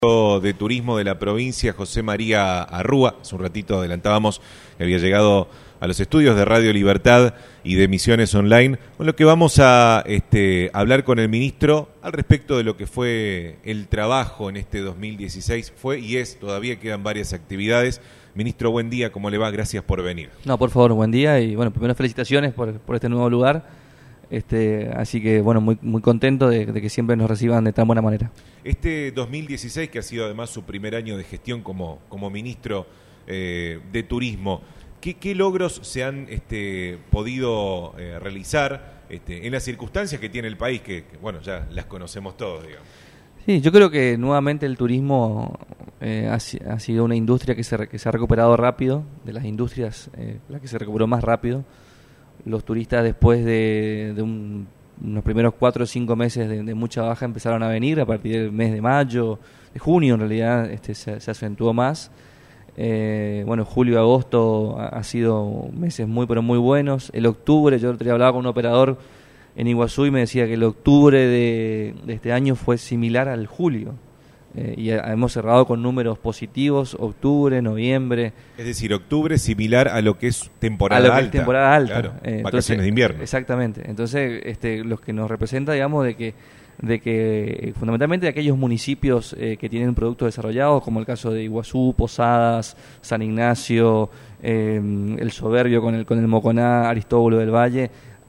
De Turismo de la provincia, José María Arrúa. Hace un ratito adelantábamos que había llegado a los estudios de Radio Libertad y de Emisiones Online, con lo que vamos a hablar con el ministro al respecto de lo que fue el trabajo en este 2016. Fue y es, todavía quedan varias actividades. Ministro, buen día, ¿cómo le va? Gracias por venir. No, por favor, buen día y bueno, primero felicitaciones por este nuevo lugar. Así que bueno, muy contento de que siempre nos reciban de tan buena manera. Este 2016, que ha sido además su primer año de gestión como ministro de Turismo, ¿qué logros se han podido realizar en las circunstancias que tiene el país, que bueno, ya las conocemos todos, digamos? Sí, yo creo que nuevamente el turismo ha sido una industria que se ha recuperado rápido, de las industrias la que se recuperó más rápido. Los turistas, después de unos primeros 4 o 5 meses de mucha baja, empezaron a venir a partir del mes de mayo, de junio en realidad se acentuó más. Julio y agosto ha sido meses muy buenos. El octubre, yo el otro día hablaba con un operador en Iguazú y me decía que el octubre de este año fue similar al julio. Y hemos cerrado con números positivos, octubre, noviembre. Es decir, octubre similar a lo que es temporada alta. Temporada alta. Claro, vacaciones de invierno. Exactamente. Entonces, los que nos representa, digamos, de que fundamentalmente aquellos municipios que tienen productos desarrollados, como el caso de Iguazú, Posadas, San Ignacio, El Soberbio con el Moconá, Aristóbulo del Valle,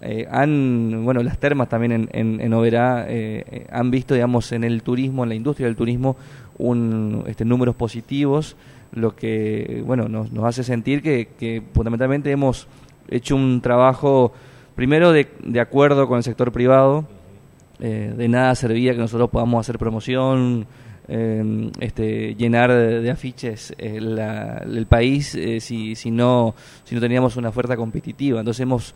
las termas también en Oberá han visto, digamos, en el turismo, en la industria del turismo, números positivos, lo que nos hace sentir que fundamentalmente hemos hecho un trabajo primero de acuerdo con el sector privado. De nada servía que nosotros podamos hacer promoción, llenar de afiches el país si no teníamos una oferta competitiva. Entonces hemos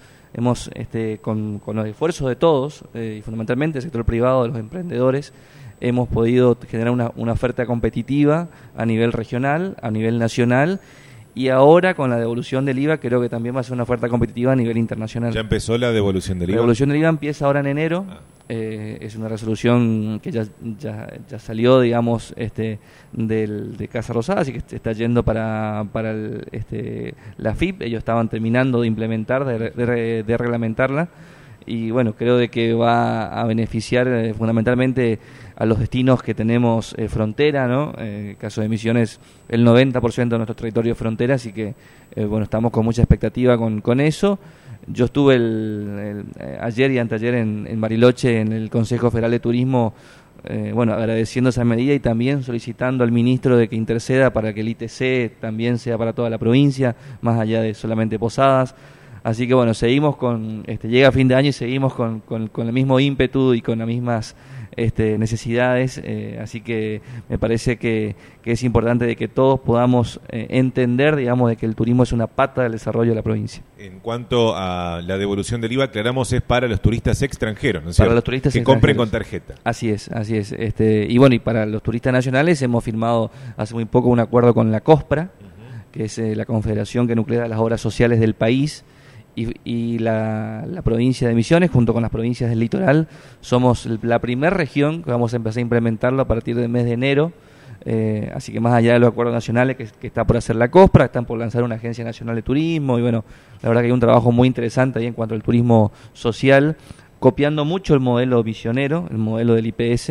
con los esfuerzos de todos y fundamentalmente el sector privado, de los emprendedores, hemos podido generar una oferta competitiva a nivel regional, a nivel nacional, y ahora con la devolución del IVA creo que también va a ser una oferta competitiva a nivel internacional. ¿Ya empezó la devolución del IVA? La devolución del IVA empieza ahora en enero. Es una resolución que ya salió, digamos, de Casa Rosada, así que está yendo para la FIP. Ellos estaban terminando de implementar, de reglamentarla, y bueno, creo de que va a beneficiar fundamentalmente a los destinos que tenemos frontera, ¿no? Caso de Misiones, el 90% de nuestro territorio es frontera, así que estamos con mucha expectativa con eso. Yo estuve ayer y anteayer en Bariloche, en el Consejo Federal de Turismo, agradeciendo esa medida y también solicitando al ministro de que interceda para que el ITC también sea para toda la provincia, más allá de solamente Posadas. Así que seguimos llega fin de año y seguimos con el mismo ímpetu y con las mismas necesidades, así que me parece que es importante de que todos podamos entender, digamos, de que el turismo es una pata del desarrollo de la provincia. En cuanto a la devolución del IVA, aclaramos, es para los turistas extranjeros, ¿no es cierto? Para los turistas que extranjeros. Compren con tarjeta. Así es. Y para los turistas nacionales hemos firmado hace muy poco un acuerdo con la COSPRA, que es la confederación que nuclea las obras sociales del país, y la provincia de Misiones, junto con las provincias del litoral, somos la primera región que vamos a empezar a implementarlo a partir del mes de enero. Así que más allá de los acuerdos nacionales que está por hacer la COSPRA, están por lanzar una agencia nacional de turismo, y la verdad que hay un trabajo muy interesante ahí en cuanto al turismo social, copiando mucho el modelo misionero, el modelo del IPS.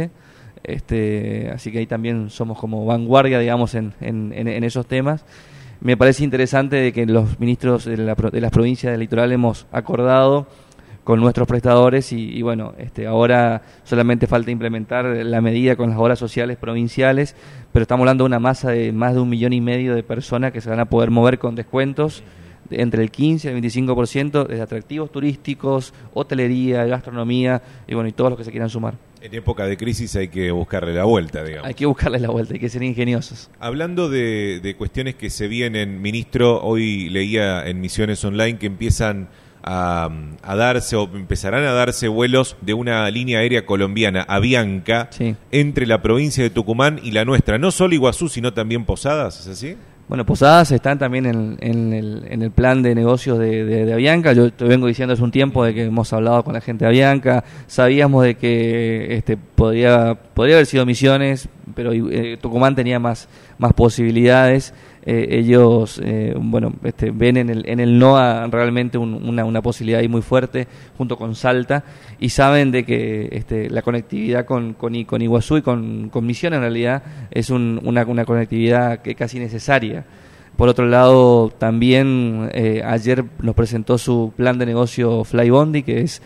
Así que ahí también somos como vanguardia, digamos, en esos temas. Me parece interesante de que los ministros de las provincias del litoral hemos acordado con nuestros prestadores y ahora solamente falta implementar la medida con las obras sociales provinciales, pero estamos hablando de una masa de más de 1,5 millones de personas que se van a poder mover con descuentos entre el 15 y el 25% de atractivos turísticos, hotelería, gastronomía y todos los que se quieran sumar. En época de crisis hay que buscarle la vuelta, digamos. Hay que buscarle la vuelta, hay que ser ingeniosos. Hablando de cuestiones que se vienen, ministro, hoy leía en Misiones Online que empiezan a darse o empezarán a darse vuelos de una línea aérea colombiana, Avianca, sí, entre la provincia de Tucumán y la nuestra. No solo Iguazú, sino también Posadas, ¿es así? Bueno, Posadas están también en el plan de negocios de Avianca. Yo te vengo diciendo hace un tiempo de que hemos hablado con la gente de Avianca. Sabíamos de que podría haber sido Misiones, pero Tucumán tenía más posibilidades. Ellos ven en el NOA realmente una posibilidad ahí muy fuerte junto con Salta, y saben de que la conectividad con Iguazú y con Misiones en realidad es una conectividad que casi necesaria. Por otro lado, también ayer nos presentó su plan de negocio Flybondi, que es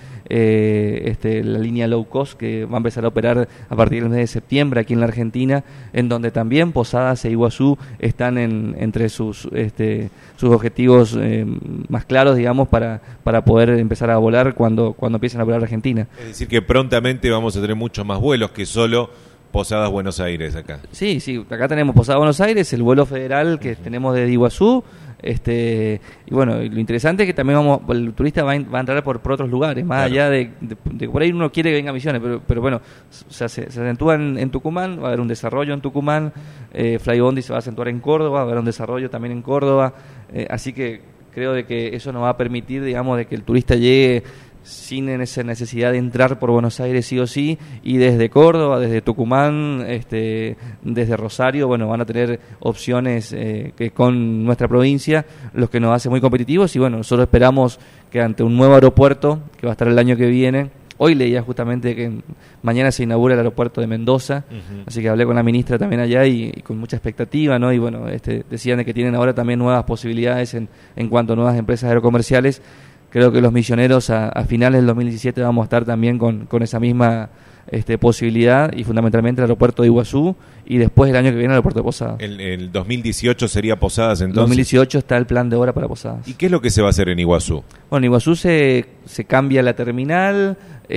la línea low cost que va a empezar a operar a partir del mes de septiembre aquí en la Argentina, en donde también Posadas e Iguazú están entre sus objetivos más claros, digamos, para poder empezar a volar cuando empiecen a volar Argentina. Es decir, que prontamente vamos a tener muchos más vuelos que solo Posadas Buenos Aires acá. Sí, acá tenemos Posadas Buenos Aires, el vuelo federal que tenemos de Iguazú, y bueno, lo interesante es que también el turista va a entrar por otros lugares, más allá de por ahí uno quiere que venga a Misiones, pero bueno, se acentúa en Tucumán, va a haber un desarrollo en Tucumán, Flybondi se va a acentuar en Córdoba, va a haber un desarrollo también en Córdoba, así que creo de que eso nos va a permitir, digamos, de que el turista llegue sin esa necesidad de entrar por Buenos Aires sí o sí, y desde Córdoba, desde Tucumán, desde Rosario, bueno, van a tener opciones que con nuestra provincia, los que nos hace muy competitivos, y bueno, nosotros esperamos que ante un nuevo aeropuerto, que va a estar el año que viene, hoy leía justamente que mañana se inaugura el aeropuerto de Mendoza, así que hablé con la ministra también allá y con mucha expectativa, ¿no? Y bueno, decían de que tienen ahora también nuevas posibilidades en cuanto a nuevas empresas aerocomerciales. Creo que los Misioneros a finales del 2017 vamos a estar también con esa misma posibilidad, y fundamentalmente el aeropuerto de Iguazú, y después el año que viene el aeropuerto de Posadas. El 2018 sería Posadas entonces. 2018 está el plan de obra para Posadas. ¿Y qué es lo que se va a hacer en Iguazú? Bueno, en Iguazú se cambia la terminal,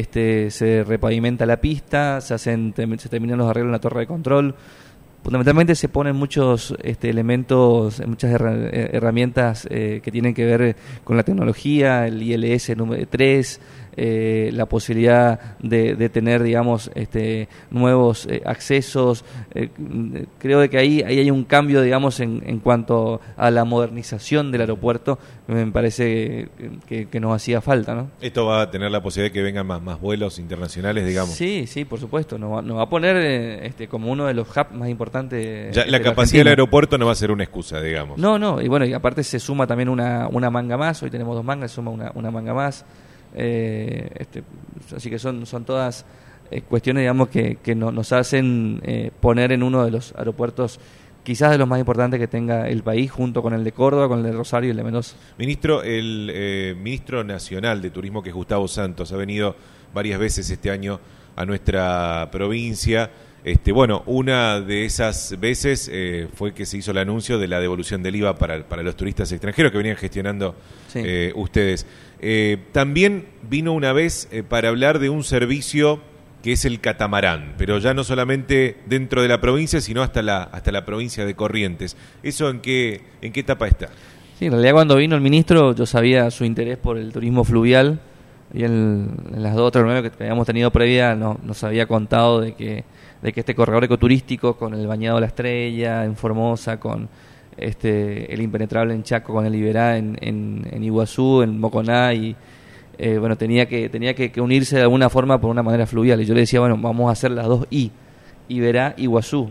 se repavimenta la pista, se terminan los arreglos en la torre de control. Fundamentalmente se ponen muchos elementos, muchas herramientas que tienen que ver con la tecnología, el ILS número 3, la posibilidad de tener, digamos, nuevos accesos. Creo de que ahí hay un cambio, digamos, en cuanto a la modernización del aeropuerto, me parece que nos hacía falta, ¿no? ¿Esto va a tener la posibilidad de que vengan más vuelos internacionales, digamos? Sí, por supuesto. Nos va a poner como uno de los hubs más importantes. Ya, la capacidad del aeropuerto no va a ser una excusa, digamos. No, y bueno, y aparte se suma también una manga más. Hoy tenemos 2 mangas, se suma una manga más. Así que son todas cuestiones, digamos, que nos hacen poner en uno de los aeropuertos quizás de los más importantes que tenga el país, junto con el de Córdoba, con el de Rosario y el de Mendoza. Ministro, el ministro nacional de Turismo, que es Gustavo Santos, ha venido varias veces este año a nuestra provincia. Bueno, una de esas veces fue que se hizo el anuncio de la devolución del IVA para los turistas extranjeros que venían gestionando ustedes. También vino una vez para hablar de un servicio que es el catamarán, pero ya no solamente dentro de la provincia, sino hasta la provincia de Corrientes. ¿Eso en qué etapa está? Sí, en realidad cuando vino el ministro yo sabía su interés por el turismo fluvial, y en las 2 o 3 reuniones que habíamos tenido previa nos había contado de que este corredor ecoturístico, con el Bañado de la Estrella en Formosa, con el Impenetrable en Chaco, con el Iberá en Iguazú, en Moconá, y bueno, tenía que unirse de alguna forma por una manera fluvial, y yo le decía, bueno, vamos a hacer las 2 Iberá, Iguazú.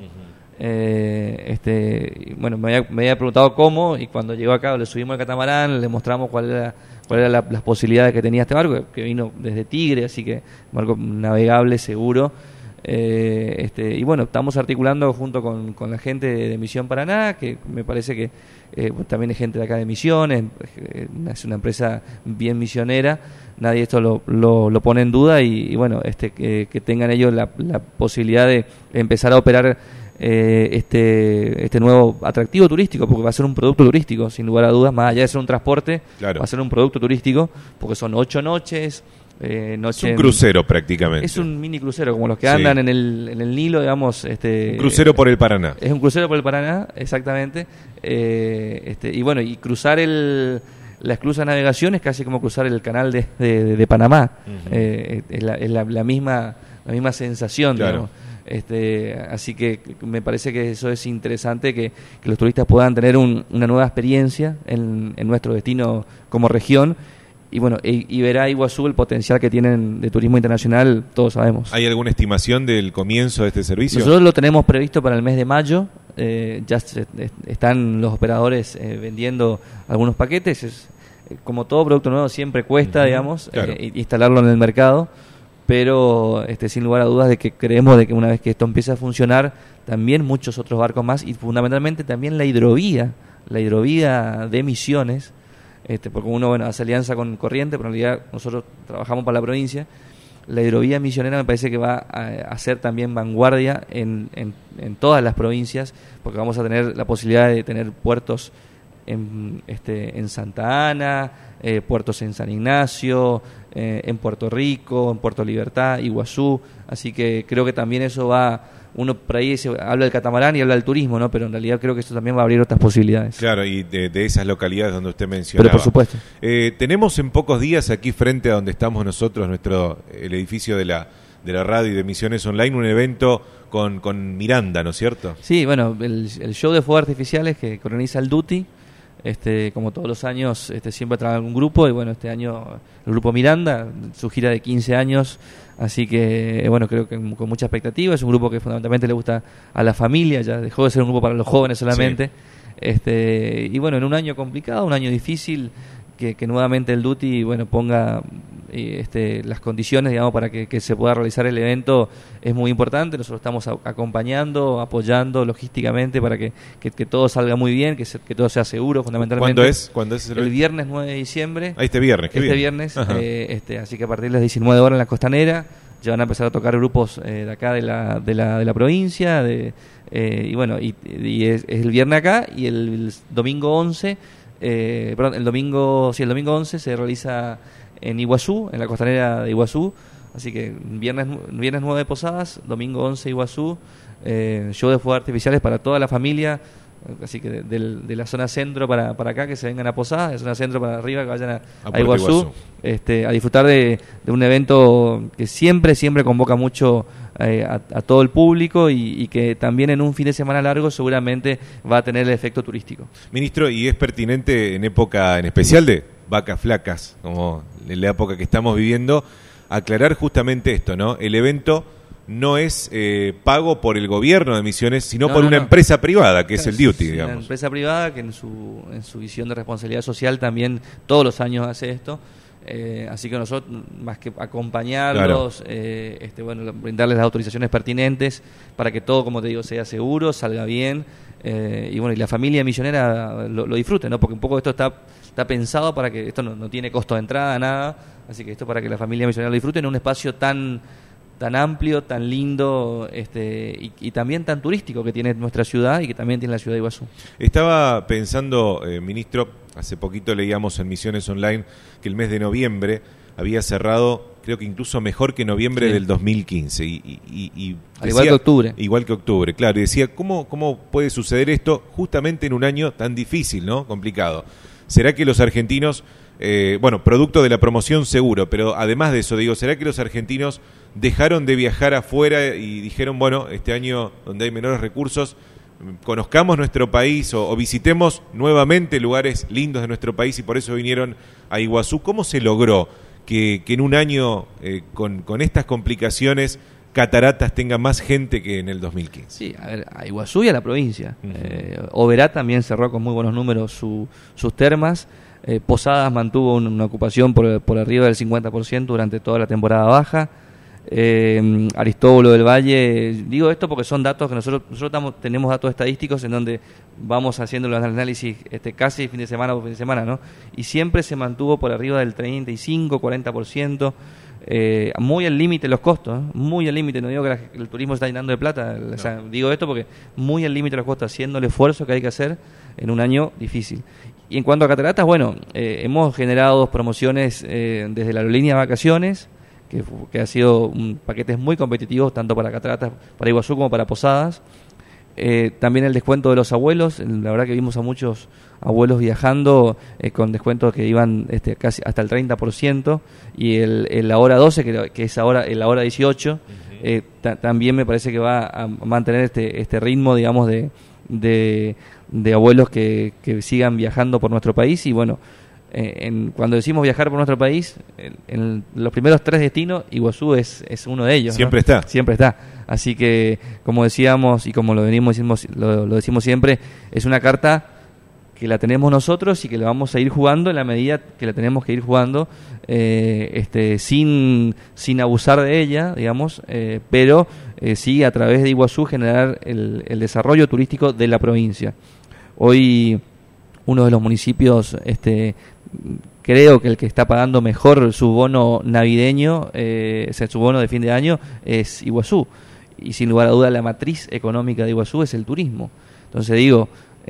Bueno, me había preguntado cómo, y cuando llegó acá le subimos al catamarán, le mostramos cuál era las posibilidades que tenía este barco, que vino desde Tigre, así que un barco navegable, seguro. Y bueno, estamos articulando junto con la gente de Misión Paraná, que me parece que también es gente de acá de Misiones, es una empresa bien misionera, nadie esto lo pone en duda, y bueno, que tengan ellos la posibilidad de empezar a operar este nuevo atractivo turístico, porque va a ser un producto turístico, sin lugar a dudas, más allá de ser un transporte, claro, va a ser un producto turístico, porque son 8 noches. Es un crucero prácticamente. Es un mini crucero, como los que andan en el Nilo, digamos. Un crucero por el Paraná. Es un crucero por el Paraná, exactamente. Y bueno, y cruzar la esclusa de navegación es casi como cruzar el canal de Panamá. Es la misma sensación, claro, digamos. Así que me parece que eso es interesante, que los turistas puedan tener una nueva experiencia en nuestro destino como región. bueno, y verá Iguazú el potencial que tienen de turismo internacional, todos sabemos. ¿Hay alguna estimación del comienzo de este servicio? Nosotros lo tenemos previsto para el mes de mayo. Ya están los operadores vendiendo algunos paquetes. Como todo producto nuevo siempre cuesta, digamos, claro, instalarlo en el mercado, pero sin lugar a dudas de que creemos de que una vez que esto empiece a funcionar, también muchos otros barcos más, y fundamentalmente también la hidrovía de Misiones, porque uno, bueno, hace alianza con Corriente, pero en realidad nosotros trabajamos para la provincia. La hidrovía misionera me parece que va a ser también vanguardia en todas las provincias, porque vamos a tener la posibilidad de tener puertos en Santa Ana, puertos en San Ignacio, en Puerto Rico, en Puerto Libertad, Iguazú. Así que creo que también eso va... Uno por ahí habla del catamarán y habla del turismo, ¿no? Pero en realidad creo que esto también va a abrir otras posibilidades. Claro, y de esas localidades donde usted mencionaba. Pero por supuesto. Tenemos en pocos días aquí frente a donde estamos nosotros, el edificio de la radio y de Misiones Online, un evento con Miranda, ¿no es cierto? Sí, bueno, el show de fuegos artificiales que organiza el Duty, como todos los años, siempre trae algún grupo, y bueno, este año el grupo Miranda, su gira de 15 años, así que bueno, creo que con mucha expectativa. Es un grupo que fundamentalmente le gusta a la familia, ya dejó de ser un grupo para los jóvenes solamente. Sí. Y bueno, en un año complicado, un año difícil, que nuevamente el Duty, bueno, ponga las condiciones, digamos, para que se pueda realizar el evento, es muy importante. Nosotros estamos acompañando, apoyando logísticamente para que todo salga muy bien, que todo sea seguro, fundamentalmente. ¿Cuándo es el viernes 9 de diciembre. Este viernes, viernes, así que a partir de las 19 horas en la Costanera ya van a empezar a tocar grupos de acá de la provincia, y bueno, y es el viernes acá, y el domingo 11, el domingo 11 se realiza en Iguazú, en la Costanera de Iguazú. Así que viernes 9 de Posadas, domingo 11 Iguazú, show de fuegos artificiales para toda la familia. Así que de la zona centro para acá, que se vengan a Posadas, de la zona centro para arriba, que vayan a Iguazú, a disfrutar de un evento que siempre convoca mucho a todo el público, y que también en un fin de semana largo seguramente va a tener el efecto turístico. Ministro, ¿y es pertinente en época en especial de vacas flacas, como en la época que estamos viviendo, aclarar justamente esto, ¿no? El evento no es pago por el gobierno de Misiones, sino por una empresa privada, que es el Duty, digamos. Una empresa privada que en su visión de responsabilidad social también todos los años hace esto. Así que nosotros, más que acompañarlos, bueno, brindarles las autorizaciones pertinentes para que todo, como te digo, sea seguro, salga bien, y bueno, y la familia misionera lo disfrute, ¿no? Porque un poco esto está pensado para que esto no tiene costo de entrada, nada, así que esto para que la familia misionera lo disfrute en un espacio tan amplio, tan lindo, y también tan turístico que tiene nuestra ciudad y que también tiene la ciudad de Iguazú. Estaba pensando, ministro, hace poquito leíamos en Misiones Online que el mes de noviembre había cerrado, creo que incluso mejor que noviembre del 2015. Y decía, igual que octubre. Igual que octubre, claro. Y decía, ¿cómo puede suceder esto justamente en un año tan difícil, ¿no? Complicado. ¿Será que los argentinos, producto de la promoción seguro, pero además de eso, digo, ¿será que los argentinos dejaron de viajar afuera y dijeron, bueno, este año donde hay menores recursos, conozcamos nuestro país o visitemos nuevamente lugares lindos de nuestro país, y por eso vinieron a Iguazú? ¿Cómo se logró que en un año con estas complicaciones Cataratas tenga más gente que en el 2015? Sí, a Iguazú y a la provincia. Uh-huh. Oberá también cerró con muy buenos números sus termas. Posadas mantuvo una ocupación por arriba del 50% durante toda la temporada baja. Aristóbulo del Valle, digo esto porque son datos que nosotros tenemos datos estadísticos en donde vamos haciendo los análisis casi fin de semana por fin de semana, ¿no? Y siempre se mantuvo por arriba del 35-40%, muy al límite los costos, ¿eh? Muy al límite. No digo que el turismo está llenando de plata, no. O sea, digo esto porque muy al límite los costos, haciendo el esfuerzo que hay que hacer en un año difícil. Y en cuanto a Cataratas, bueno, hemos generado 2 promociones desde la aerolínea Vacaciones, que ha sido paquetes muy competitivos tanto para Cataratas, para Iguazú como para Posadas. También el descuento de los abuelos, la verdad que vimos a muchos abuelos viajando con descuentos que iban casi hasta el 30%, y la hora 12, que es ahora la hora 18, también me parece que va a mantener este ritmo, digamos, de abuelos que sigan viajando por nuestro país. Y bueno, cuando decimos viajar por nuestro país, en los primeros 3 destinos, Iguazú es uno de ellos. Siempre, ¿no? está. Siempre está. Así que, como decíamos y como lo decimos siempre, es una carta que la tenemos nosotros y que la vamos a ir jugando en la medida que la tenemos que ir jugando, sin abusar de ella, digamos, pero sí a través de Iguazú generar el desarrollo turístico de la provincia. Hoy uno de los municipios, creo que el que está pagando mejor su bono navideño, su bono de fin de año, es Iguazú. Y sin lugar a duda la matriz económica de Iguazú es el turismo. Entonces digo,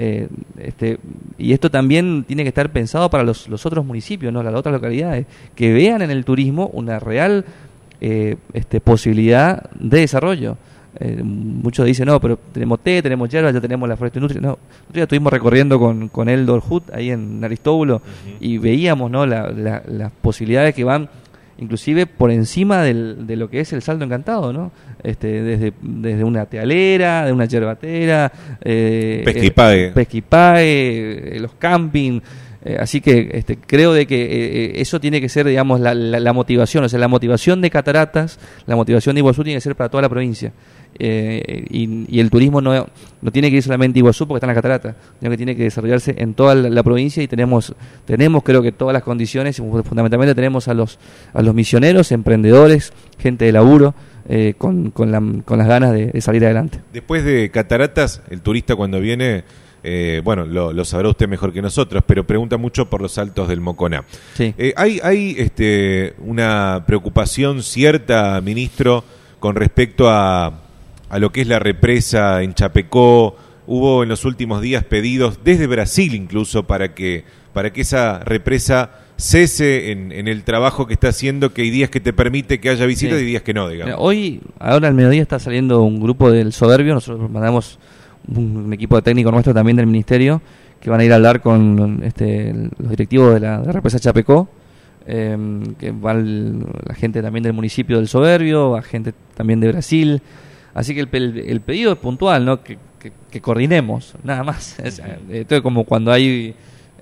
y esto también tiene que estar pensado para los otros municipios, ¿no? Las otras localidades, que vean en el turismo una real posibilidad de desarrollo. Muchos dicen, no, pero tenemos té, tenemos hierba, ya tenemos la foresta industria. No, nosotros ya estuvimos recorriendo con Eldor Hood ahí en Aristóbulo, y veíamos, ¿no?, las posibilidades que van inclusive por encima de lo que es el Salto Encantado, ¿no? Desde una tealera, de una yerbatera, pesquipae, los camping, así que creo de que eso tiene que ser, digamos, la motivación, o sea, la motivación de Cataratas, la motivación de Iguazú tiene que ser para toda la provincia. Y el turismo no tiene que ir solamente a Iguazú porque están las cataratas, sino que tiene que desarrollarse en toda la provincia, y tenemos creo que todas las condiciones. Fundamentalmente tenemos a los misioneros, emprendedores, gente de laburo, con las ganas de salir adelante. Después de Cataratas, el turista cuando viene, bueno, lo sabrá usted mejor que nosotros, pero pregunta mucho por los saltos del Moconá. Sí. Hay una preocupación cierta, ministro, con respecto a lo que es la represa en Chapecó. Hubo en los últimos días pedidos desde Brasil incluso para que esa represa cese en el trabajo que está haciendo, que hay días que te permite que haya visitas, y días que no, digamos. Ahora al mediodía está saliendo un grupo del Soberbio. Nosotros mandamos un equipo de técnico nuestro también del ministerio, que van a ir a hablar con los directivos de la represa Chapecó, que va la gente también del municipio del Soberbio, a gente también de Brasil. Así que el pedido es puntual, ¿no? Que coordinemos, nada más. Esto es como cuando hay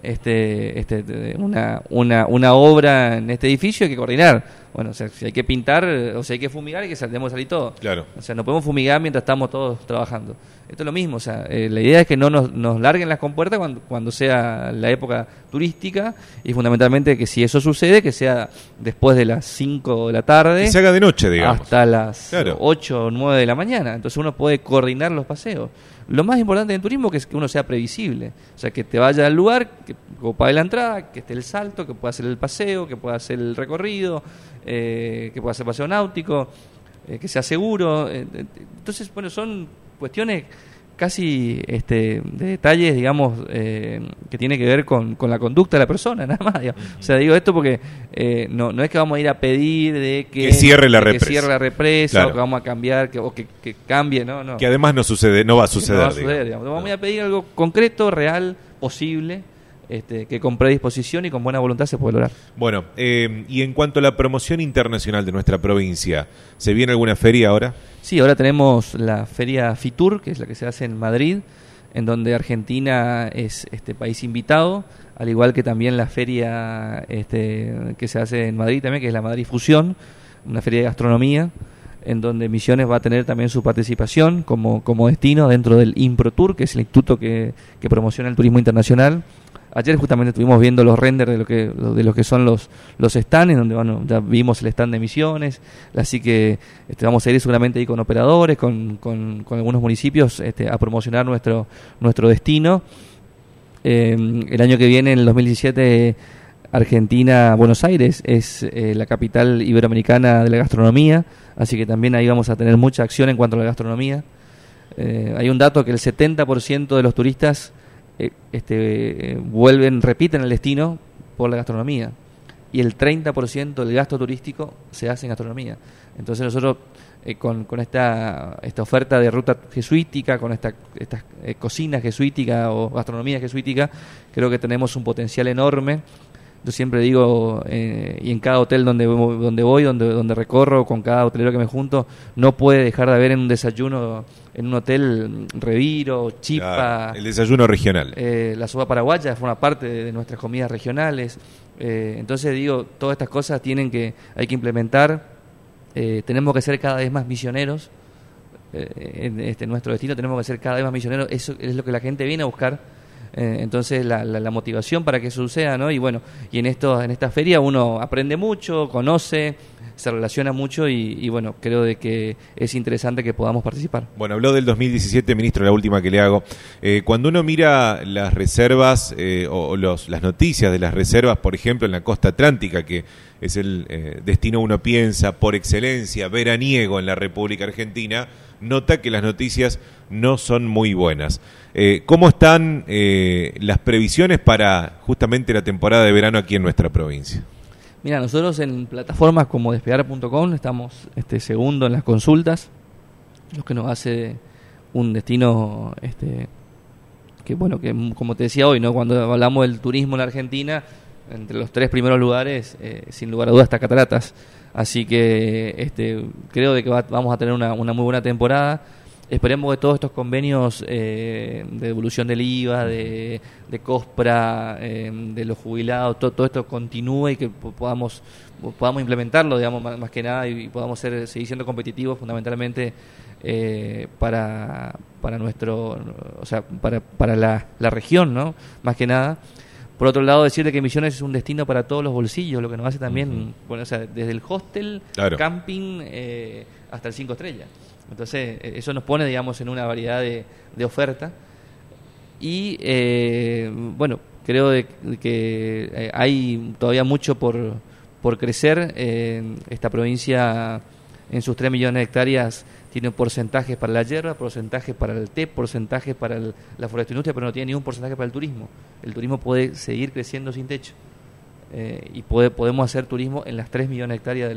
una obra en este edificio, hay que coordinar. Bueno, o sea, si hay que pintar o si hay que fumigar, tenemos que salir todos. Claro. O sea, no podemos fumigar mientras estamos todos trabajando. Esto es lo mismo, o sea, la idea es que no nos larguen las compuertas cuando sea la época turística, y fundamentalmente que si eso sucede, que sea después de las 5 de la tarde. Que se haga de noche, digamos. Hasta las Claro. 8 o 9 de la mañana. Entonces uno puede coordinar los paseos. Lo más importante del turismo es que uno sea previsible. O sea, que te vaya al lugar, que pague la entrada, que esté el salto, que pueda hacer el paseo, que pueda hacer el recorrido, que pueda hacer paseo náutico, que sea seguro. Entonces, bueno, son cuestiones casi de detalles, digamos, que tiene que ver con la conducta de la persona, nada más. Digamos. O sea, digo esto porque no es que vamos a ir a pedir de que cierre la represa, claro, o que vamos a cambiar, que cambie, no. Que además no va a suceder. No va a suceder, digamos. Vamos a pedir algo concreto, real, posible, que con predisposición y con buena voluntad se puede lograr. Bueno, y en cuanto a la promoción internacional de nuestra provincia, ¿se viene alguna feria ahora? Sí, ahora tenemos la feria FITUR, que es la que se hace en Madrid, en donde Argentina es país invitado, al igual que también la feria que se hace en Madrid también, que es la Madrid Fusión, una feria de gastronomía, en donde Misiones va a tener también su participación como destino dentro del IMPROTUR, que es el instituto que promociona el turismo internacional. Ayer justamente estuvimos viendo los renders de lo que son los stands, donde ya vimos el stand de Misiones, así que vamos a ir seguramente ahí con operadores, con algunos municipios a promocionar nuestro destino. El año que viene, en el 2017, Argentina, Buenos Aires, es la capital iberoamericana de la gastronomía, así que también ahí vamos a tener mucha acción en cuanto a la gastronomía. Hay un dato que el 70% de los turistas repiten el destino por la gastronomía, y el 30% del gasto turístico se hace en gastronomía. Entonces nosotros con esta oferta de ruta jesuítica, con estas cocina jesuítica o gastronomía jesuítica, creo que tenemos un potencial enorme. Yo siempre digo, y en cada hotel donde recorro, con cada hotelero que me junto, no puede dejar de haber en un desayuno en un hotel Reviro, Chipa. Claro, el desayuno regional. La sopa paraguaya forma parte de nuestras comidas regionales. Entonces digo, todas estas cosas hay que implementar. Tenemos que ser cada vez más misioneros. En nuestro destino tenemos que ser cada vez más misioneros. Eso es lo que la gente viene a buscar. Entonces la motivación para que eso suceda, ¿no? Y bueno, y en esta feria uno aprende mucho, conoce, se relaciona mucho y bueno, creo de que es interesante que podamos participar. Bueno, habló del 2017, ministro, la última que le hago. Cuando uno mira las reservas las noticias de las reservas, por ejemplo, en la costa atlántica, que es el destino uno piensa por excelencia, veraniego en la República Argentina, nota que las noticias no son muy buenas. ¿Cómo están las previsiones para justamente la temporada de verano aquí en nuestra provincia? Mira, nosotros en plataformas como despegar.com estamos segundo en las consultas, lo que nos hace un destino que bueno, que como te decía hoy, ¿no? Cuando hablamos del turismo en la Argentina, entre los 3 primeros lugares, sin lugar a dudas, está Cataratas. Así que creo de que vamos a tener una muy buena temporada. Esperemos que todos estos convenios de devolución del IVA, de COSPRA, de los jubilados, todo esto continúe y que podamos implementarlo, digamos, más que nada, y podamos seguir siendo competitivos fundamentalmente para nuestro, o sea, para la región, ¿no? Más que nada. Por otro lado, decirle que Misiones es un destino para todos los bolsillos, lo que nos hace también, bueno, o sea, desde el hostel, claro, camping, hasta el 5 estrellas. Entonces, eso nos pone, digamos, en una variedad de oferta. Y, bueno, creo que hay todavía mucho por crecer. Esta provincia, en sus 3 millones de hectáreas, tiene porcentajes para la hierba, porcentajes para el té, porcentajes para la forestindustria, pero no tiene ningún porcentaje para el turismo. El turismo puede seguir creciendo sin techo. Y podemos hacer turismo en las 3 millones de hectáreas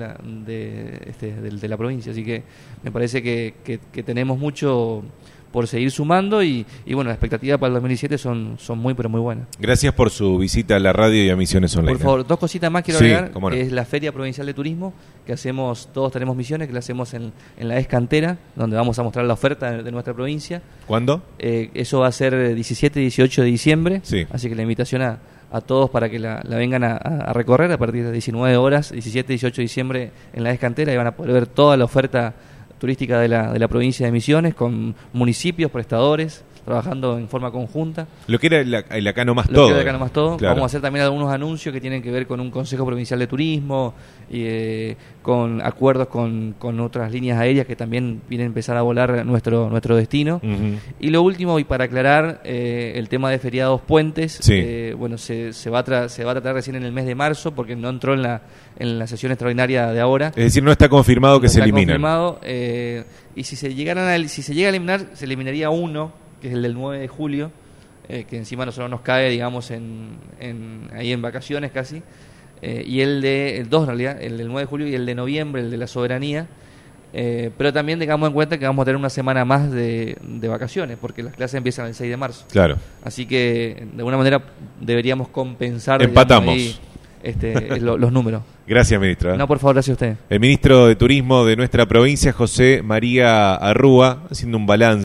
de la provincia. Así que me parece que tenemos mucho por seguir sumando y bueno, las expectativas para el 2017 son muy, pero muy buenas. Gracias por su visita a la radio y a Misiones Online. Por favor, 2 cositas más quiero agregar, no, que es la Feria Provincial de Turismo, que hacemos, todos tenemos misiones, que la hacemos en la Escantera, donde vamos a mostrar la oferta de nuestra provincia. ¿Cuándo? Eso va a ser 17 y 18 de diciembre, sí. Así que la invitación a todos para que la vengan a recorrer a partir de 19 horas, 17 y 18 de diciembre en la Escantera, y van a poder ver toda la oferta turística de la provincia de Misiones, con municipios, prestadores, trabajando en forma conjunta. Lo que era el Acá Nomás Todo. Lo que era Acá Nomás Todo. Claro. Vamos a hacer también algunos anuncios que tienen que ver con un Consejo Provincial de Turismo, y con acuerdos con otras líneas aéreas que también vienen a empezar a volar nuestro destino. Uh-huh. Y lo último, y para aclarar, el tema de feriados puentes, sí. Bueno, se va a tratar recién en el mes de marzo, porque no entró en la sesión extraordinaria de ahora. Es decir, no está confirmado que se eliminan. Confirmado, y si se llega a eliminar, se eliminaría uno, que es el del 9 de julio, que encima nosotros nos cae, digamos, ahí en vacaciones casi, y el 2 en realidad, el del 9 de julio y el de noviembre, el de la soberanía, pero también tengamos en cuenta que vamos a tener una semana más de vacaciones, porque las clases empiezan el 6 de marzo. Claro. Así que, de alguna manera, deberíamos compensar. Empatamos. Digamos, ahí, los números. Gracias, ministro. No, por favor, gracias a usted. El ministro de Turismo de nuestra provincia, José María Arrúa, haciendo un balance.